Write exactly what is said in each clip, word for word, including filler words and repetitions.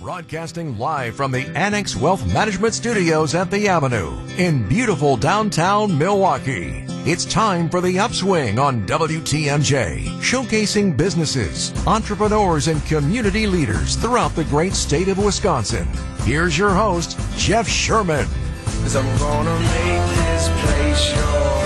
Broadcasting live from the Annex Wealth Management Studios at the Avenue in beautiful downtown Milwaukee. It's time for The Upswing on W T M J, showcasing businesses, entrepreneurs, and community leaders throughout the great state of Wisconsin. Here's your host, Jeff Sherman. 'Cause I'm gonna make this place your home.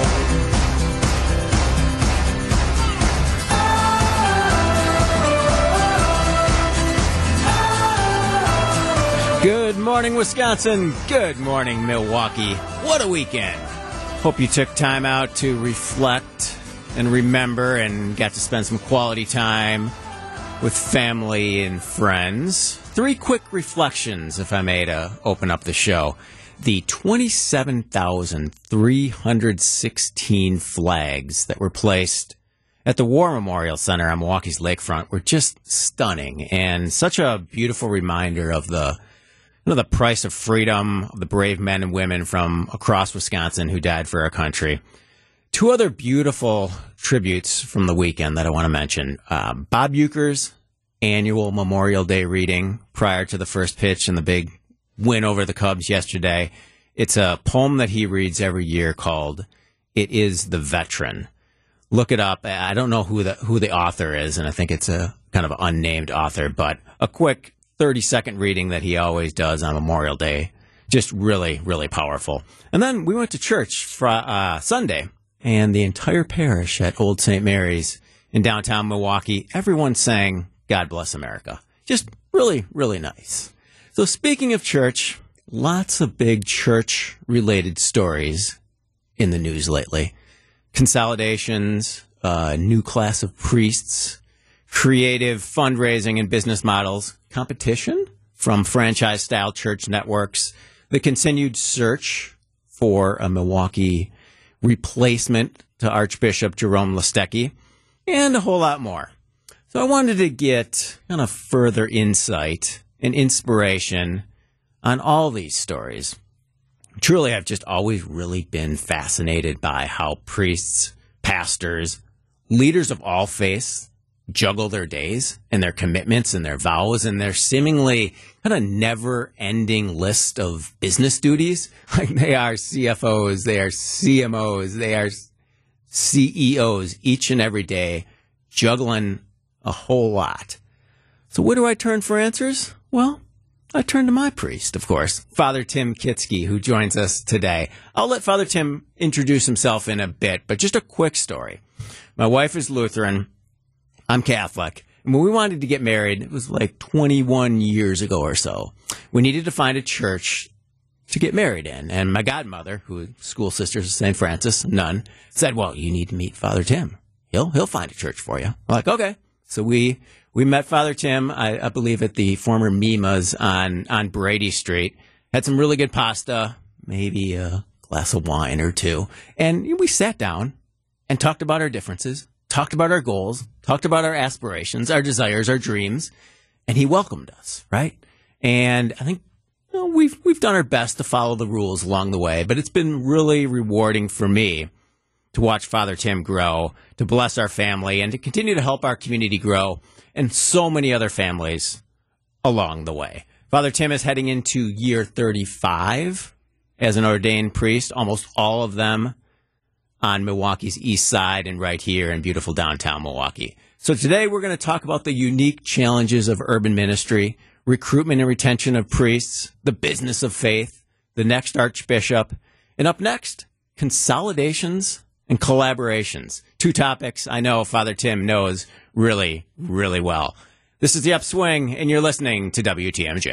Good morning, Wisconsin. Good morning, Milwaukee. What a weekend. Hope you took time out to reflect and remember and got to spend some quality time with family and friends. Three quick reflections, if I may, to open up the show. The twenty-seven thousand three hundred sixteen flags that were placed at the War Memorial Center on Milwaukee's lakefront were just stunning and such a beautiful reminder of the You know, the price of freedom, of the brave men and women from across Wisconsin who died for our country. Two other beautiful tributes from the weekend that I want to mention. Uh, Bob Uecker's annual Memorial Day reading prior to the first pitch and the big win over the Cubs yesterday. It's a poem that he reads every year called It Is the Veteran. Look it up. I don't know who the who the author is, and I think it's a kind of unnamed author, but a quick thirty-second reading that he always does on Memorial Day. Just really, really powerful. And then we went to church fr- uh, Sunday, and the entire parish at Old Saint Mary's in downtown Milwaukee, everyone sang God Bless America. Just really, really nice. So speaking of church, lots of big church-related stories in the news lately. Consolidations, uh, new class of priests, creative fundraising and business models, competition from franchise-style church networks, the continued search for a Milwaukee replacement to Archbishop Jerome Listecki, and a whole lot more. So I wanted to get kind of further insight and inspiration on all these stories. Truly, I've just always really been fascinated by how priests, pastors, leaders of all faiths juggle their days and their commitments and their vows and their seemingly kind of never-ending list of business duties. Like they are C F Os, they are C M Os, they are C E Os each and every day, juggling a whole lot. So where do I turn for answers? Well, I turn to my priest, of course, Father Tim Kitsky, who joins us today. I'll let Father Tim introduce himself in a bit, but just a quick story. My wife is Lutheran. I'm Catholic. And when we wanted to get married, it was like twenty-one years ago or so. We needed to find a church to get married in. And my godmother, who is school sisters of Saint Francis, nun, said, well, you need to meet Father Tim. He'll he'll find a church for you. I'm like, okay. So we we met Father Tim, I, I believe, at the former Mima's on, on Brady Street. Had some really good pasta, maybe a glass of wine or two. And we sat down and talked about our differences. Talked about our goals, talked about our aspirations, our desires, our dreams, and he welcomed us, right? And I think you know, we've we've done our best to follow the rules along the way, but it's been really rewarding for me to watch Father Tim grow, to bless our family, and to continue to help our community grow, and so many other families along the way. Father Tim is heading into year thirty-five as an ordained priest, almost all of them on Milwaukee's east side and right here in beautiful downtown Milwaukee. So today we're going to talk about the unique challenges of urban ministry, recruitment and retention of priests, the business of faith, the next archbishop, and up next, consolidations and collaborations. Two topics I know Father Tim knows really, really well. This is The Upswing, and you're listening to W T M J.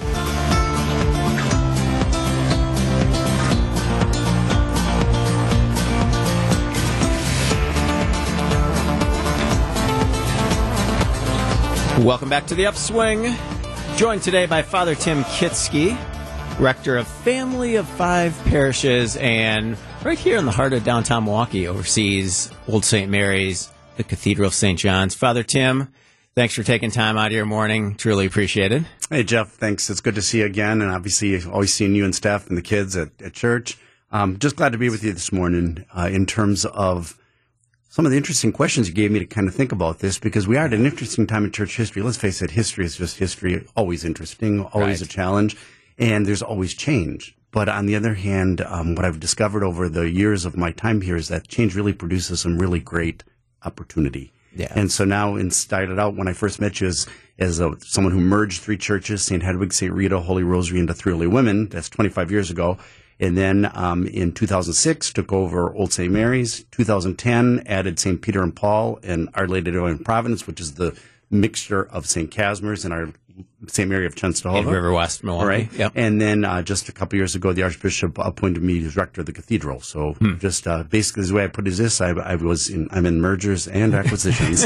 Welcome back to The Upswing. Joined today by Father Tim Kitsky, rector of Family of Five Parishes, and right here in the heart of downtown Milwaukee oversees Old Saint Mary's, the Cathedral of Saint John's. Father Tim, thanks for taking time out of your morning. Truly appreciate it. Hey, Jeff, thanks. It's good to see you again, and obviously always seeing you and Steph and the kids at, at church. Um, just glad to be with you this morning uh, in terms of some of the interesting questions you gave me to kind of think about this, because we are at an interesting time in church history. Let's face it, history is just history, always interesting, always Right. a challenge, and there's always change. But on the other hand, um, what I've discovered over the years of my time here is that change really produces some really great opportunity. Yeah. And so now, and started out when I first met you as as a, someone who merged three churches, Saint Hedwig, Saint Rita, Holy Rosary, into Three Holy Women. That's twenty-five years ago. And then um, in two thousand six, took over Old Saint Mary's. two thousand ten, added Saint Peter and Paul and Our Lady of in Providence, which is the mixture of Saint Casimir's and our Saint Mary of Chenstohova. In River West, Milwaukee. Right. Yep. And then uh, just a couple years ago, the Archbishop appointed me as rector of the cathedral. So Hmm. just uh, basically, the way I put it is this: I, I was in, I'm in mergers and acquisitions.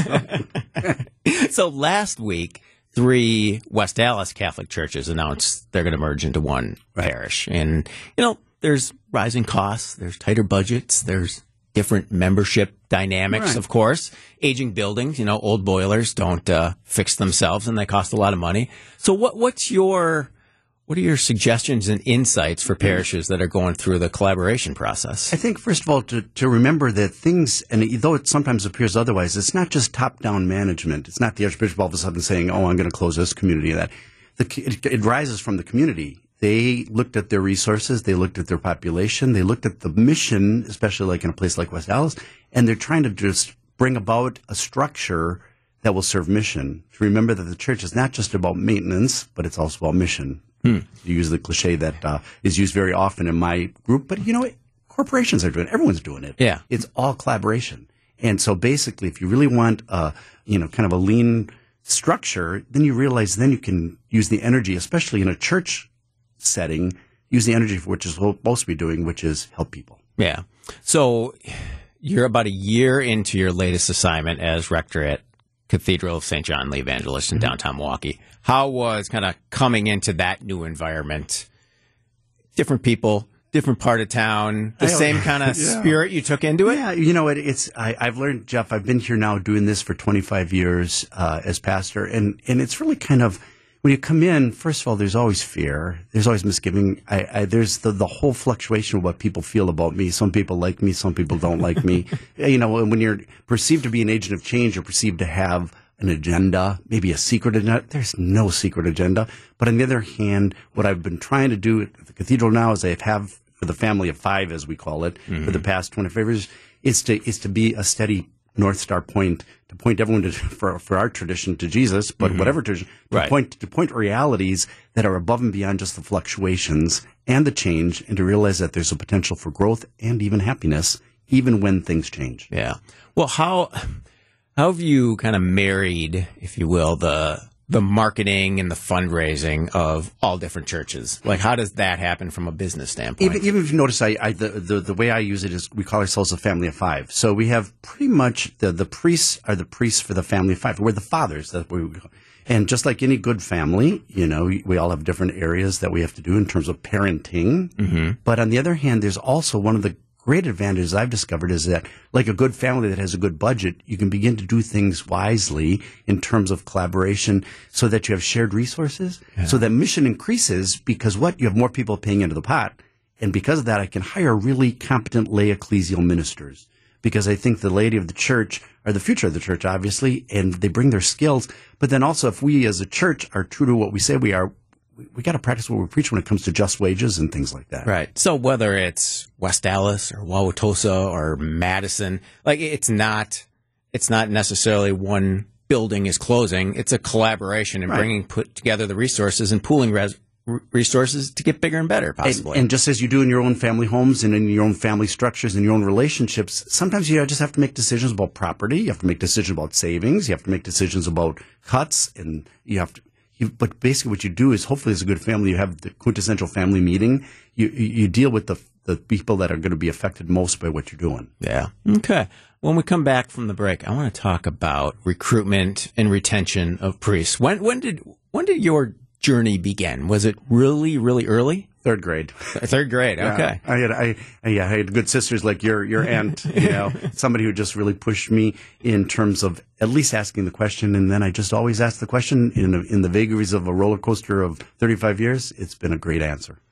So last week, three West Dallas Catholic churches announced they're going to merge into one parish. And, you know, there's rising costs, there's tighter budgets, there's different membership dynamics, Right. of course. Aging buildings, you know, old boilers don't uh, fix themselves and they cost a lot of money. So what what's your what are your suggestions and insights for parishes that are going through the collaboration process? I think, first of all, to, to remember that things, and though it sometimes appears otherwise, it's not just top-down management. It's not the Archbishop all of a sudden saying, oh, I'm going to close this community. That the, it, it rises from the community. They looked at their resources. They looked at their population. They looked at the mission, especially like in a place like West Dallas, and they're trying to just bring about a structure that will serve mission. To remember that the church is not just about maintenance, but it's also about mission. Hmm. You use the cliche that uh, is used very often in my group, but you know, corporations are doing it. Everyone's doing it. Yeah. It's all collaboration. And so basically, if you really want, uh, you know, kind of a lean structure, then you realize then you can use the energy, especially in a church setting, use the energy for which is what we're supposed to be doing, which is help people. Yeah. So you're about a year into your latest assignment as rector at Cathedral of Saint John the Evangelist in Mm-hmm. downtown Milwaukee. How was kind of coming into that new environment? Different people, different part of town, the I- same kind of Yeah. spirit you took into it? Yeah, you know, it, it's I, I've learned, Jeff. I've been here now doing this for twenty-five years uh, as pastor, and and it's really kind of when you come in. First of all, there's always fear. There's always misgiving. I, I, there's the the whole fluctuation of what people feel about me. Some people like me, some people don't like me. You know, when you're perceived to be an agent of change, you're perceived to have an agenda, maybe a secret agenda. There's no secret agenda. But on the other hand, what I've been trying to do at the cathedral now is I have for the family of five, as we call it, mm-hmm. for the past twenty-five years, is to is to be a steady North Star point, to point everyone to, for for our tradition to Jesus, but mm-hmm. whatever tradition, to right. point to point realities that are above and beyond just the fluctuations and the change, and to realize that there's a potential for growth and even happiness, even when things change. Yeah. Well, how how have you kind of married, if you will, the the marketing and the fundraising of all different churches? Like, how does that happen from a business standpoint? Even, even if you notice, I, I the, the the way I use it is we call ourselves a family of five. So we have pretty much the the priests are the priests for the family of five. We're the fathers. That's what we call. And just like any good family, you know, we all have different areas that we have to do in terms of parenting. Mm-hmm. But on the other hand, there's also one of the great advantages I've discovered is that, like a good family that has a good budget, you can begin to do things wisely in terms of collaboration so that you have shared resources, yeah. so that mission increases because what? You have more people paying into the pot. And because of that, I can hire really competent lay ecclesial ministers because I think the laity of the church are the future of the church, obviously, and they bring their skills. But then also, if we as a church are true to what we say we are, we, we got to practice what we preach when it comes to just wages and things like that. Right. So whether it's West Dallas or Wauwatosa or Madison, like it's not, it's not necessarily one building is closing. It's a collaboration and right. bringing put together the resources and pooling res- resources to get bigger and better, possibly. And, and just as you do in your own family homes and in your own family structures and your own relationships, sometimes you just have to make decisions about property. You have to make decisions about savings. You have to make decisions about cuts, and you have to. You, but basically, what you do is, hopefully, as a good family, you have the quintessential family meeting. You you, you deal with the the people that are going to be affected most by what you're doing. Yeah. Okay. When we come back from the break, I want to talk about recruitment and retention of priests. When when did when did your journey begin? Was it really, really early? Third grade. Third grade. Okay. Yeah, I had I, I yeah I had good sisters like your your aunt, you know, somebody who just really pushed me in terms of at least asking the question, and then I just always ask the question in a, in the vagaries of a roller coaster of thirty-five years. It's been a great answer.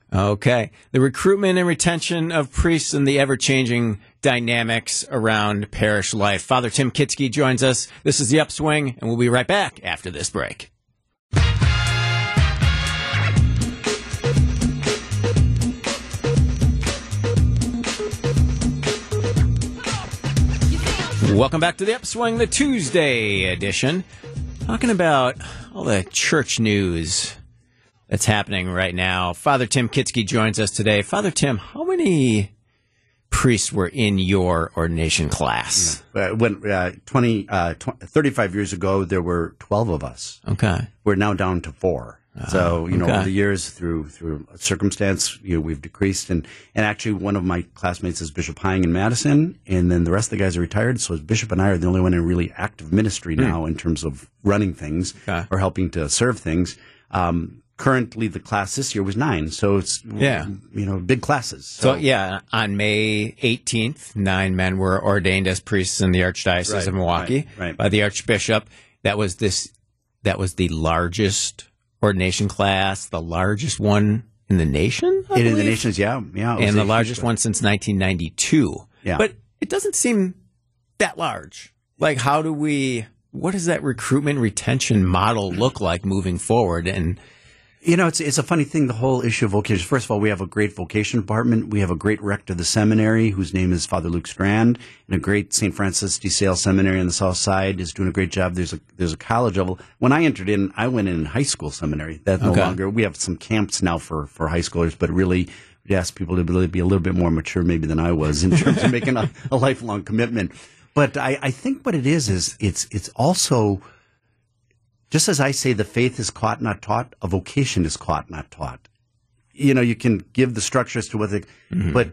Okay. The recruitment and retention of priests and the ever-changing dynamics around parish life. Father Tim Kitsky joins us. This is The Upswing, and we'll be right back after this break. Welcome back to The Upswing, the Tuesday edition. Talking about all the church news that's happening right now. Father Tim Kitsky joins us today. Father Tim, how many priests were in your ordination class? Yeah. Uh, when uh, twenty, uh, tw- thirty-five years ago, there were twelve of us. Okay. We're now down to four. Uh, so, you know, okay. over the years, through through circumstance, you know, we've decreased. And, and actually, one of my classmates is Bishop Hying in Madison, and then the rest of the guys are retired. So Bishop and I are the only one in really active ministry now in terms of running things Okay. or helping to serve things. Um, currently, the class this year was nine. So it's, Yeah. you know, big classes. So, yeah, on May eighteenth, nine men were ordained as priests in the Archdiocese Right, of Milwaukee right, right. by the Archbishop. That was this. That was the largest ordination class, the largest one in the nation. I It in the believe? nations, yeah, yeah. it was and the a largest huge one since nineteen ninety-two. Yeah. But it doesn't seem that large. Like, how do we, what does that recruitment retention model look like moving forward? And You know, it's it's a funny thing, the whole issue of vocation. First of all, we have a great vocation department. We have a great rector of the seminary, whose name is Father Luke Strand, and a great Saint Francis de Sales seminary on the south side is doing a great job. There's a there's a college level. When I entered in, I went in high school seminary. That no Okay. longer. We have some camps now for, for high schoolers, but really we ask people to really be a little bit more mature maybe than I was in terms of making a, a lifelong commitment. But I, I think what it is is it's it's also, just as I say, the faith is caught, not taught, a vocation is caught, not taught. You know, you can give the structures to what they, mm-hmm. but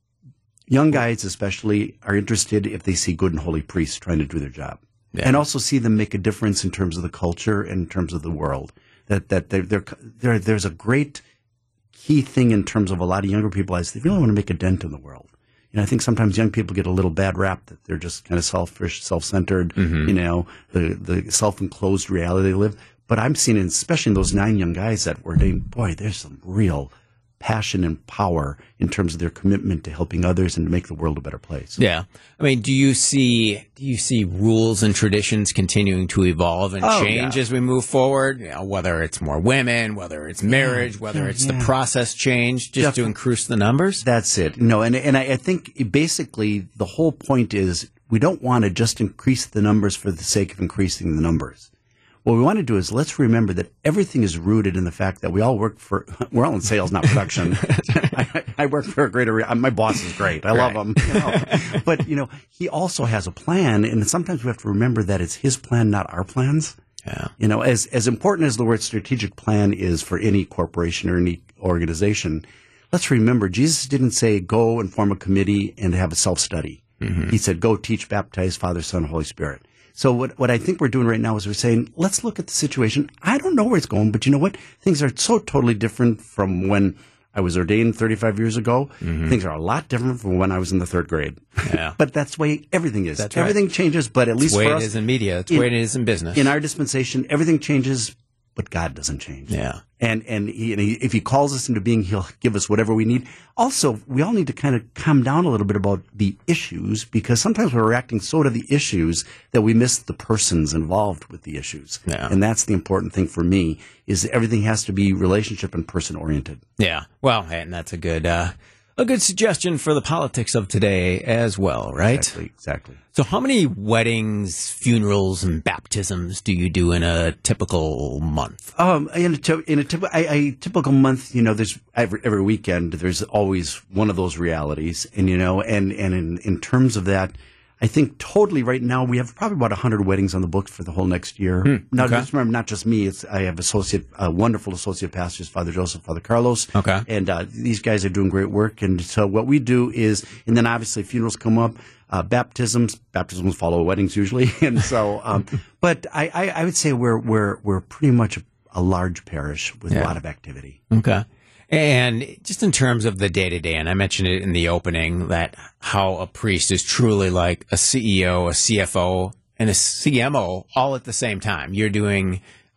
young guys especially are interested if they see good and holy priests trying to do their job. Yeah. And also see them make a difference in terms of the culture and in terms of the world. That that they're, they're, they're, there's a great key thing in terms of a lot of younger people is they really want to make a dent in the world. You know, I think sometimes young people get a little bad rap that they're just kind of selfish, self-centered, mm-hmm. you know, the, the self-enclosed reality they live. But I'm seeing, especially in those nine young guys that were named, boy, there's some real passion and power in terms of their commitment to helping others and to make the world a better place. Yeah. I mean, do you see do you see rules and traditions continuing to evolve and Oh, change yeah. as we move forward? You know, whether it's more women, whether it's marriage, Yeah, whether yeah, it's yeah. the process change, just to Definitely. increase the numbers? That's it. No, and and I, I think basically the whole point is we don't want to just increase the numbers for the sake of increasing the numbers. What we want to do is let's remember that everything is rooted in the fact that we all work for, we're all in sales, not production. I, I work for a greater, my boss is great. I love Right. him. You know. But, you know, he also has a plan, and sometimes we have to remember that it's his plan, not our plans. Yeah. You know, as, as important as the word strategic plan is for any corporation or any organization, let's remember Jesus didn't say go and form a committee and have a self-study. Mm-hmm. He said go teach, baptize, Father, Son, Holy Spirit. So what, what I think we're doing right now is we're saying, let's look at the situation. I don't know where it's going, but you know what? Things are so totally different from when I was ordained thirty-five years ago. Mm-hmm. Things are a lot different from when I was in the third grade. Yeah. But that's the way everything is. That's right. Everything changes, but at least It's the way for it us, is in media. It's the in- way it is in business. in our dispensation, everything changes, but God doesn't change. Yeah. And and, he, and he, if he calls us into being, he'll give us whatever we need. Also, we all need to kind of calm down a little bit about the issues, because sometimes we're reacting so to the issues that we miss the persons involved with the issues. Yeah. And that's the important thing for me, is everything has to be relationship and person oriented. Yeah. Well, and that's a good uh, a good suggestion for the politics of today as well, right? Exactly. Exactly. So how many weddings, funerals, and baptisms do you do in a typical month? Um, in a, ty- in a, typ- a, a typical month, you know, there's every, every weekend, there's always one of those realities. And, you know, and, and in, in terms of that, I think totally right now we have probably about one hundred weddings on the books for the whole next year. Hmm, Now, okay. just remember, not just me. It's I have associate, uh, wonderful associate pastors, Father Joseph, Father Carlos. Okay. And uh, these guys are doing great work. And so what we do is, and then obviously funerals come up, uh, baptisms. Baptisms follow weddings usually. And so, um, but I, I, I would say we're we're we're pretty much a, a large parish with Yeah. a lot of activity. Okay. And just in terms of the day-to-day, and I mentioned it in the opening, that how a priest is truly like a C E O, a C F O, and a C M O all at the same time. You're doing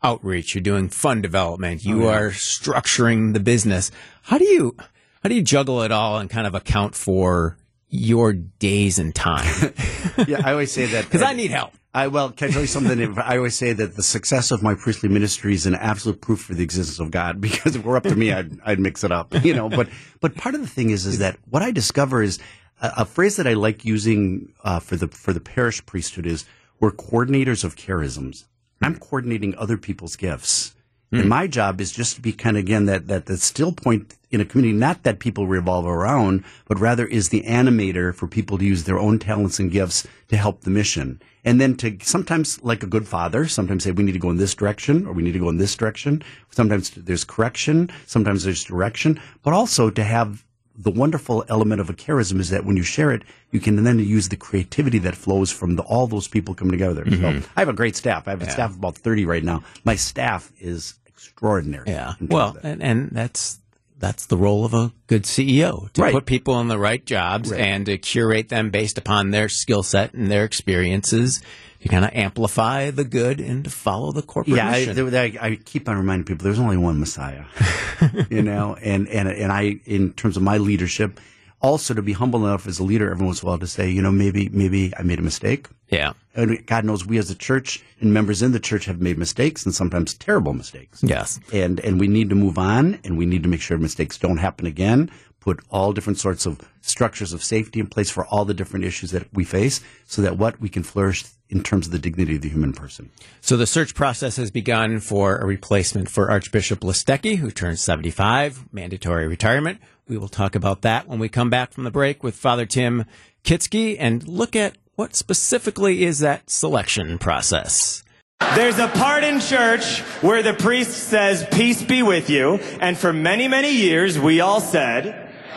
outreach, you're doing fund development, you oh, yeah. are structuring the business. How do you how do you juggle it all and kind of account for your days and time? Yeah, I always say that because I need help. I well, can I tell you something? I always say that the success of my priestly ministry is an absolute proof for the existence of God. Because if it were up to me, I'd, I'd mix it up, you know. But but part of the thing is is that what I discover is a, a phrase that I like using uh, for the for the parish priesthood is we're coordinators of charisms. I'm coordinating other people's gifts. Mm. And my job is just to be kind of, again, that, that, that still point in a community, not that people revolve around, but rather is the animator for people to use their own talents and gifts to help the mission. And then to sometimes, like a good father, sometimes say we need to go in this direction or we need to go in this direction. Sometimes there's correction. Sometimes there's direction. But also to have the wonderful element of a charism is that when you share it, you can then use the creativity that flows from the, all those people coming together. Mm-hmm. So I have a great staff. I have a yeah. staff of about thirty right now. My staff is extraordinary. Yeah. Well, and, and that's that's the role of a good C E O, to right. put people in the right jobs right. and to curate them based upon their skill set and their experiences. To kind of amplify the good and to follow the corporate yeah, mission. Yeah, I, I keep on reminding people there's only one Messiah, you know, and, and, and I, in terms of my leadership, also to be humble enough as a leader every once in a while to say, you know, maybe maybe I made a mistake. Yeah. And God knows we as a church and members in the church have made mistakes and sometimes terrible mistakes. Yes. And and we need to move on and we need to make sure mistakes don't happen again. Put all different sorts of structures of safety in place for all the different issues that we face so that what we can flourish in terms of the dignity of the human person. So the search process has begun for a replacement for Archbishop Listecki, who turns seventy-five, mandatory retirement. We will talk about that when we come back from the break with Father Tim Kitsky and look at what specifically is that selection process. There's a part in church where the priest says, "Peace be with you," and for many, many years we all said,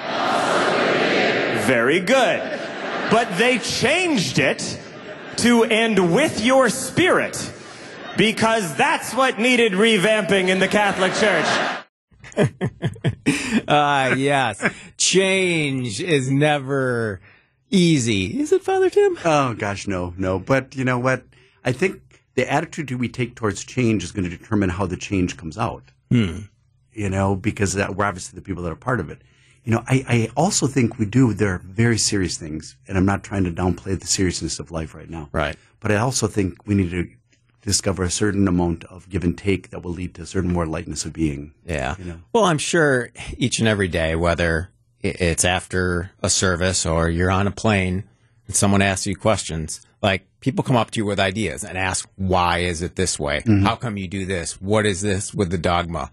"Very good." But they changed it to "and with your spirit," because that's what needed revamping in the Catholic Church. Ah, uh, yes. Change is never easy. Is it, Father Tim? Oh, gosh, no, no. But you know what? I think the attitude we take towards change is going to determine how the change comes out. Hmm. You know, because that, we're obviously the people that are part of it. You know, I, I also think we do, there are very serious things, and I'm not trying to downplay the seriousness of life right now. Right. But I also think we need to discover a certain amount of give and take that will lead to a certain more lightness of being. Yeah. You know? Well, I'm sure each and every day, whether it's after a service or you're on a plane and someone asks you questions, like people come up to you with ideas and ask, why is it this way? Mm-hmm. How come you do this? What is this with the dogma?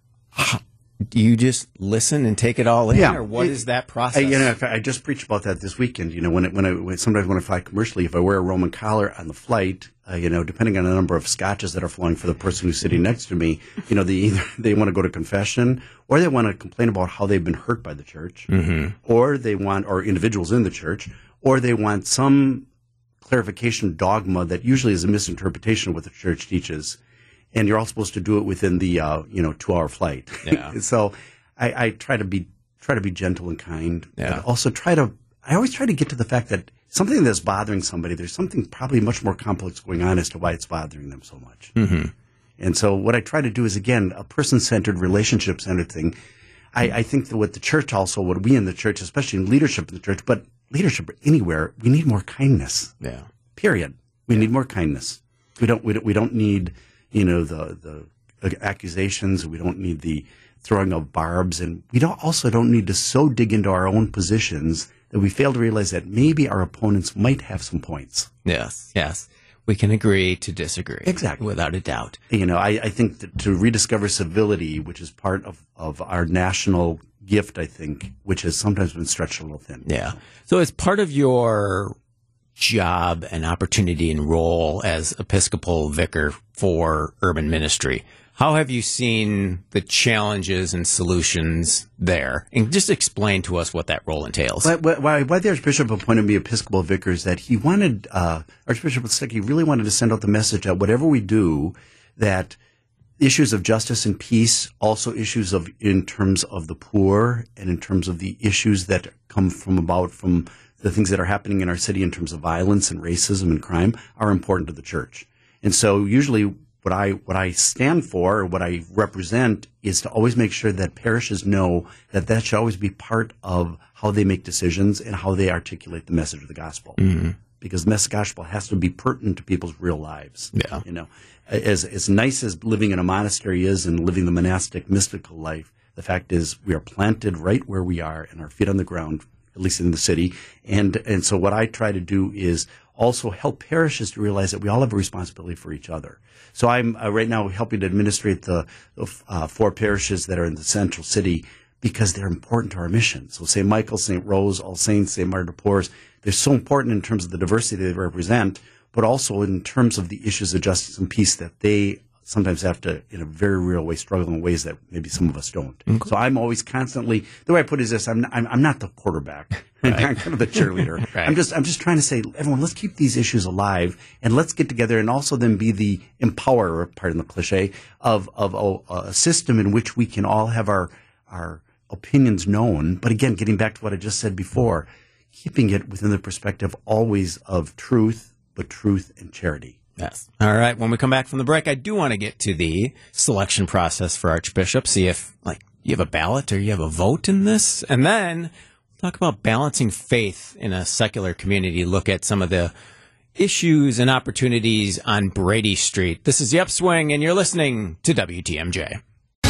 Do you just listen and take it all in, yeah. or what it, is that process? I, you know, I just preached about that this weekend. You know, when it, when I when, sometimes when I fly commercially, if I wear a Roman collar on the flight, uh, you know, depending on the number of scotches that are flowing for the person who's sitting next to me, you know, they either they want to go to confession or they want to complain about how they've been hurt by the church, mm-hmm. or they want, or individuals in the church, or they want some clarification dogma that usually is a misinterpretation of what the church teaches. And you're all supposed to do it within the uh, you know two hour flight. Yeah. So I, I try to be try to be gentle and kind, yeah. but also try to. I always try to get to the fact that something that's bothering somebody, there's something probably much more complex going on as to why it's bothering them so much. Mm-hmm. And so what I try to do is again a person centered, relationship centered thing. I, I think that what the church also, what we in the church, especially in leadership in the church, but leadership anywhere, we need more kindness. Yeah. Period. We yeah. need more kindness. We don't. We don't. We don't need. You know, the, the accusations, we don't need the throwing of barbs, and we don't also don't need to so dig into our own positions that we fail to realize that maybe our opponents might have some points. Yes, yes. We can agree to disagree. Exactly. Without a doubt. You know, I, I think that to rediscover civility, which is part of, of our national gift, I think, which has sometimes been stretched a little thin. Yeah. So as part of your job and opportunity and role as Episcopal vicar for urban ministry, how have you seen the challenges and solutions there? And just explain to us what that role entails. Why, why, why the Archbishop appointed me Episcopal vicar is that he wanted, uh, Archbishop Listecki really wanted to send out the message that whatever we do, that issues of justice and peace, also issues of in terms of the poor and in terms of the issues that come from about from the things that are happening in our city in terms of violence and racism and crime are important to the church. And so usually what I what I stand for, or what I represent, is to always make sure that parishes know that that should always be part of how they make decisions and how they articulate the message of the gospel. Mm-hmm. Because the message of the gospel has to be pertinent to people's real lives. Yeah. You know, as as nice as living in a monastery is and living the monastic mystical life, the fact is we are planted right where we are and our feet on the ground, at least in the city. And and so what I try to do is also help parishes to realize that we all have a responsibility for each other. So I'm uh, right now helping to administrate the uh, four parishes that are in the central city because they're important to our mission. So Saint Michael, Saint Rose, All Saints, Saint Martin de Porres, they're so important in terms of the diversity they represent, but also in terms of the issues of justice and peace that they sometimes have to, in a very real way, struggle in ways that maybe some of us don't. Okay. So I'm always constantly, the way I put it is this, I'm, I'm, I'm not the quarterback. Right. I'm kind of the cheerleader. Right. I'm just, I'm just trying to say, everyone, let's keep these issues alive and let's get together and also then be the empowerer, pardon the cliche, of, of a, a system in which we can all have our, our opinions known. But again, getting back to what I just said before, keeping it within the perspective always of truth, but truth and charity. Yes. All right. When we come back from the break, I do want to get to the selection process for Archbishop, see if, like, you have a ballot or you have a vote in this. And then talk about balancing faith in a secular community, look at some of the issues and opportunities on Brady Street. This is The Upswing, and you're listening to W T M J.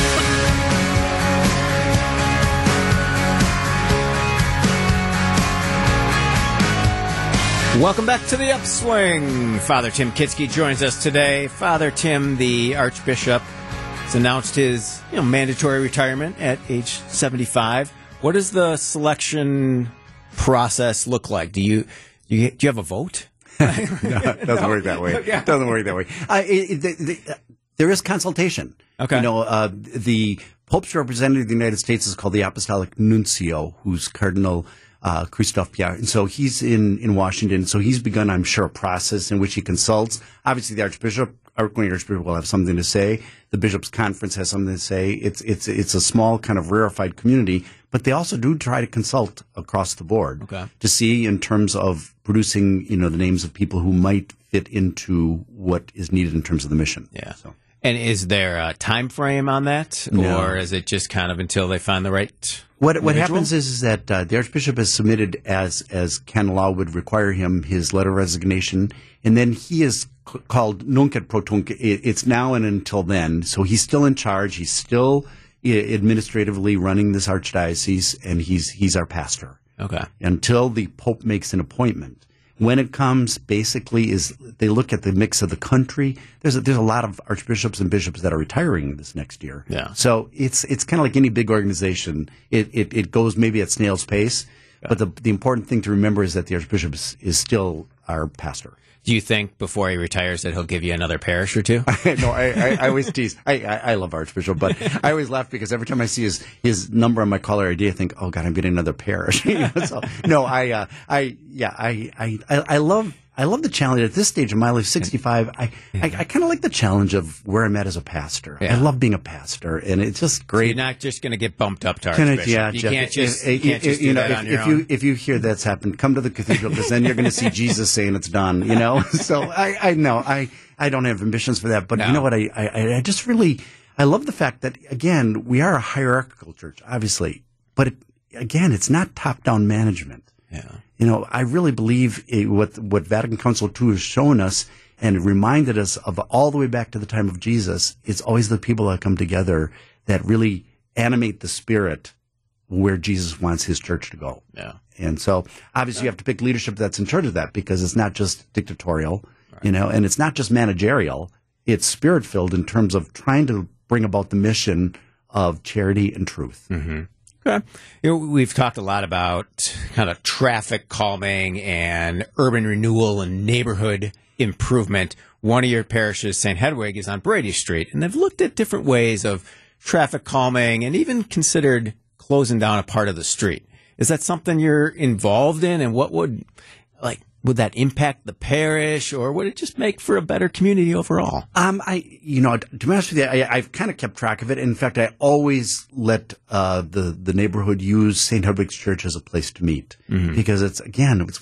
Welcome back to The Upswing. Father Tim Kitsky joins us today. Father Tim, the Archbishop, has announced his you know, mandatory retirement at age seventy-five. What does the selection process look like? Do you do you, do you have a vote? No, it doesn't no? work that way. It doesn't work that way. Uh, it, it, the, uh, there is consultation. Okay. You know, uh, the Pope's representative of the United States is called the Apostolic Nuncio, who's Cardinal Uh, Christophe Pierre. And so he's in, in Washington. So he's begun, I'm sure, a process in which he consults. Obviously, the Archbishop, outgoing Archbishop will have something to say. The Bishops' Conference has something to say. It's, it's, it's a small kind of rarefied community, but they also do try to consult across the board okay. to see in terms of producing, you know, the names of people who might fit into what is needed in terms of the mission. Yeah. So. And is there a time frame on that? No. Or is it just kind of until they find the right What what individual? happens is, is that uh, the Archbishop has submitted, as as canon law would require him, his letter of resignation, and then he is c- called nunc et pro tunc. It, it's now and until then. So he's still in charge. He's still I- administratively running this archdiocese, and he's he's our pastor. Okay. Until the Pope makes an appointment. When it comes, basically, is they look at the mix of the country. There's a, there's a lot of archbishops and bishops that are retiring this next year. Yeah. So it's it's kind of like any big organization. It it, it goes maybe at snail's pace, yeah. but the the important thing to remember is that the archbishop is, is still our pastor. Do you think before he retires that he'll give you another parish or two? no, I, I, I always tease. I, I, I love Archbishop, but I always laugh because every time I see his, his number on my caller I D, I think, oh God, I'm getting another parish. you know, so, no, I, uh, I, yeah, I, I, I love, I love the challenge at this stage of my life, sixty-five. I, I, I kind of like the challenge of where I'm at as a pastor. Yeah. I love being a pastor, and it's just great. So you're not just going to get bumped up to Can Archbishop. I, yeah, you Jeff, can't just, if, you can't just you do know, that if, on your if own. you if you hear that's happened, come to the cathedral because then you're going to see Jesus saying it's done. You know, so I, I know I, I don't have ambitions for that, but No. you know what? I, I I just really I love the fact that again we are a hierarchical church, obviously, but it, again it's not top down management. Yeah. You know, I really believe it, what what Vatican Council two has shown us and reminded us of all the way back to the time of Jesus. It's always the people that come together that really animate the spirit where Jesus wants his church to go. Yeah. And so, obviously, you have to pick leadership that's in charge of that because it's not just dictatorial, right. you know, and it's not just managerial. It's spirit filled in terms of trying to bring about the mission of charity and truth. Mm-hmm. Okay. You know, we've talked a lot about kind of traffic calming and urban renewal and neighborhood improvement. One of your parishes, Saint Hedwig, is on Brady Street, and they've looked at different ways of traffic calming and even considered closing down a part of the street. Is that something you're involved in, and what would, like, would that impact the parish, or would it just make for a better community overall? Um, I, you know, to be honest with you, I, I've kind of kept track of it. In fact, I always let uh, the the neighborhood use Saint Hedwig's Church as a place to meet Mm-hmm. because it's again, it's what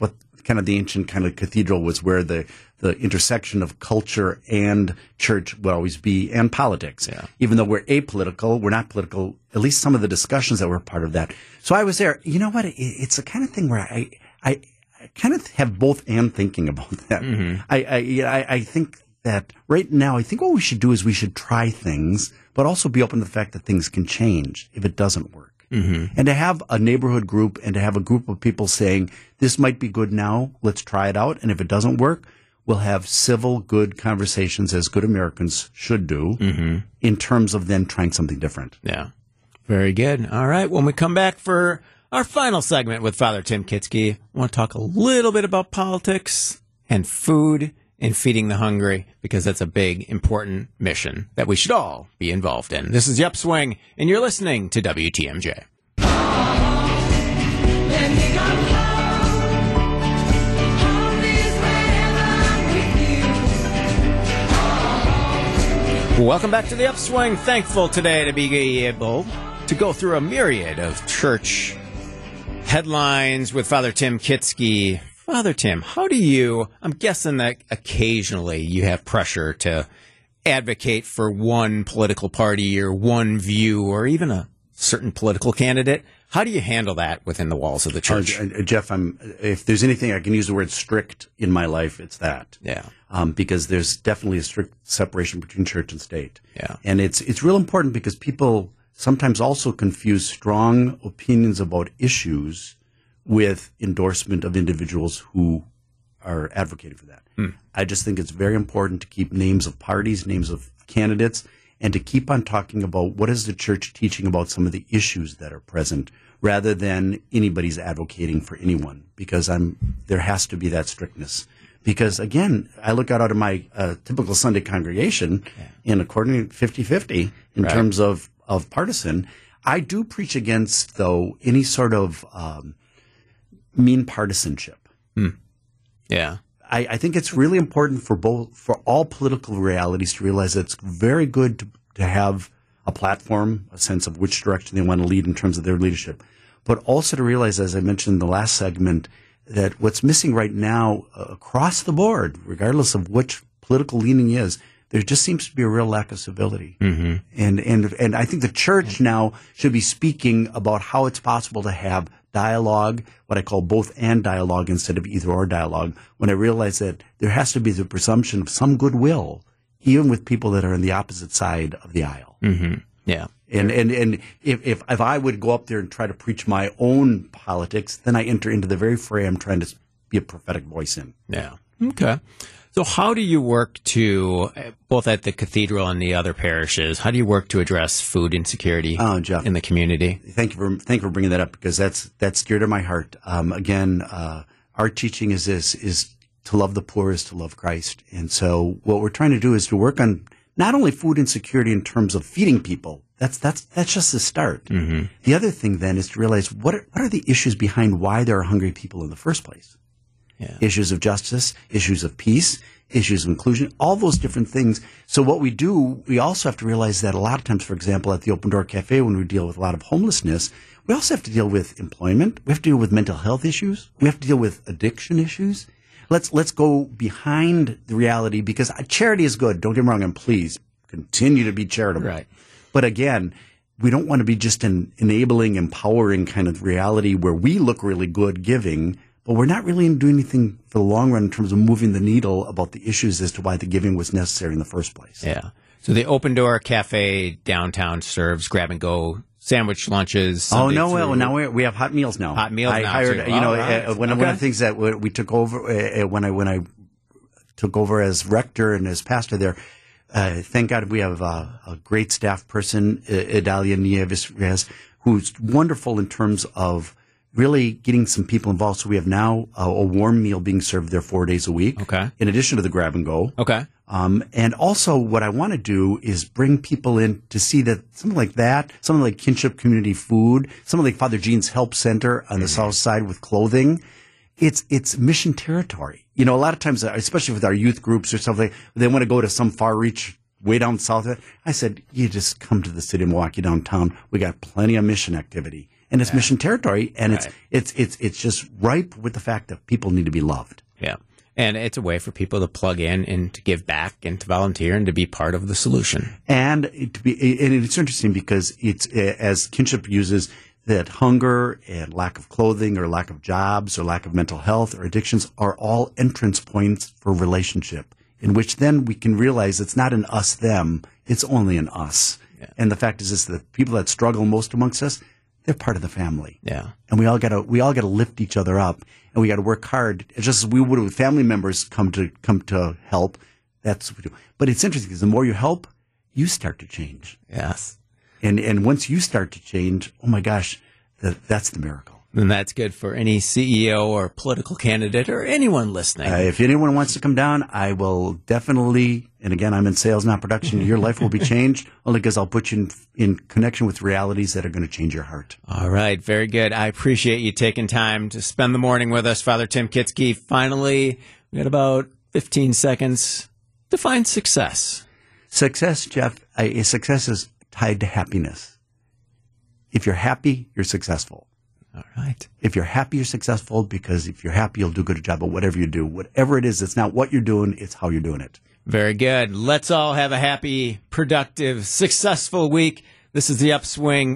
kind of the ancient kind of cathedral was where the, the intersection of culture and church would always be, and politics. Yeah. Even though we're apolitical, we're not political, at least some of the discussions that were part of that. So I was there. You know what? It, it's the kind of thing where I, I, I kind of have both and thinking about that. Mm-hmm. I, I, I, I think that right now, I think what we should do is we should try things, but also be open to the fact that things can change if it doesn't work. Mm-hmm. And to have a neighborhood group and to have a group of people saying, this might be good now, let's try it out. And if it doesn't work, we'll have civil, good conversations as good Americans should do mm-hmm. in terms of then trying something different. Yeah. Very good. All right. When we come back for our final segment with Father Tim Kitsky, I want to talk a little bit about politics and food and feeding the hungry, because that's a big, important mission that we should all be involved in. This is The Upswing, and you're listening to W T M J. Welcome back to The Upswing. Thankful today to be able to go through a myriad of church headlines with Father Tim Kitsky. Father Tim, how do you, I'm guessing that occasionally you have pressure to advocate for one political party or one view or even a certain political candidate. How do you handle that within the walls of the church? Uh, Jeff, I'm, if there's anything I can use the word strict in my life, it's that. Yeah. Um, because there's definitely a strict separation between church and state. Yeah. And it's it's real important because people sometimes also confuse strong opinions about issues with endorsement of individuals who are advocating for that. Hmm. I just think it's very important to keep names of parties, names of candidates, and to keep on talking about what is the church teaching about some of the issues that are present, rather than anybody's advocating for anyone, because I'm there has to be that strictness. Because, again, I look out of my uh, typical Sunday congregation, yeah. and according to fifty-fifty in right. terms of, of partisan, I do preach against, though, any sort of um, mean partisanship. Hmm. Yeah. I, I think it's really important for both for all political realities to realize that it's very good to, to have a platform, a sense of which direction they want to lead in terms of their leadership, but also to realize, as I mentioned in the last segment, that what's missing right now uh, across the board, regardless of which political leaning is, there just seems to be a real lack of civility. Mm-hmm. And, and, and I think the church now should be speaking about how it's possible to have dialogue, what I call both and dialogue instead of either or dialogue, when I realize that there has to be the presumption of some goodwill, even with people that are on the opposite side of the aisle. Mm-hmm. Yeah. And, and, and if, if, if I would go up there and try to preach my own politics, then I enter into the very fray I'm trying to be a prophetic voice in. Yeah. Okay. So how do you work to, both at the cathedral and the other parishes, how do you work to address food insecurity oh, Jeff, in the community? Thank you for thank you for bringing that up, because that's that's dear to my heart. Um, again, uh, our teaching is this, is to love the poor is to love Christ. And so what we're trying to do is to work on not only food insecurity in terms of feeding people. That's that's that's just the start. Mm-hmm. The other thing then is to realize what are, what are the issues behind why there are hungry people in the first place. Yeah. Issues of justice, issues of peace, issues of inclusion, all those different things. So what we do, we also have to realize that a lot of times, for example, at the Open Door Cafe, when we deal with a lot of homelessness, we also have to deal with employment. We have to deal with mental health issues. We have to deal with addiction issues. Let's let's go behind the reality, because charity is good. Don't get me wrong, and please continue to be charitable. Right. But again, we don't want to be just an enabling, empowering kind of reality where we look really good giving, but we're not really doing anything for the long run in terms of moving the needle about the issues as to why the giving was necessary in the first place. Yeah. So the Open Door Cafe downtown serves grab-and-go sandwich lunches. Sunday oh, no, through. well, now we we have hot meals now. Hot meals I now, hired, too. you know, Oh, right. uh, one, Okay. one of the things that we took over, uh, when I when I took over as rector and as pastor there, Uh, thank God we have uh, a great staff person, uh, Idalia Nieves, who's wonderful in terms of really getting some people involved. So we have now a, a warm meal being served there four days a week. Okay. In addition to the grab and go. Okay. Um, and also what I want to do is bring people in to see that something like that, something like Kinship Community Food, something like Father Gene's Help Center on the mm-hmm. south side with clothing. It's it's mission territory. You know, a lot of times, especially with our youth groups or something, they want to go to some far reach way down south. I said, you just come to the city of Milwaukee downtown. We got plenty of mission activity. and it's mission territory, and Right. it's it's it's it's just ripe with the fact that people need to be loved. Yeah. And it's a way for people to plug in and to give back and to volunteer and to be part of the solution. And it to be, and it's interesting because it's uh, as kinship uses that hunger and lack of clothing or lack of jobs or lack of mental health or addictions are all entrance points for relationship, in which then we can realize it's not an us them, it's only an us. Yeah. And the fact is, is that people that struggle most amongst us, they're part of the family. Yeah. And we all gotta we all gotta lift each other up, and we gotta work hard, just as we would with family members come to come to help. That's what we do. But it's interesting because the more you help, you start to change. Yes. And and once you start to change, oh my gosh, that, that's the miracle. And that's good for any C E O or political candidate or anyone listening. Uh, if anyone wants to come down, I will definitely, and again, I'm in sales, not production, your life will be changed only because I'll put you in, in connection with realities that are going to change your heart. All right. Very good. I appreciate you taking time to spend the morning with us, Father Tim Kitsky. Finally, we got about fifteen seconds. Define success. Success, Jeff, I, success is tied to happiness. If you're happy, you're successful. All right. If you're happy, you're successful, because if you're happy, you'll do a good job at whatever you do. Whatever it is, it's not what you're doing, it's how you're doing it. Very good. Let's all have a happy, productive, successful week. This is The Upswing.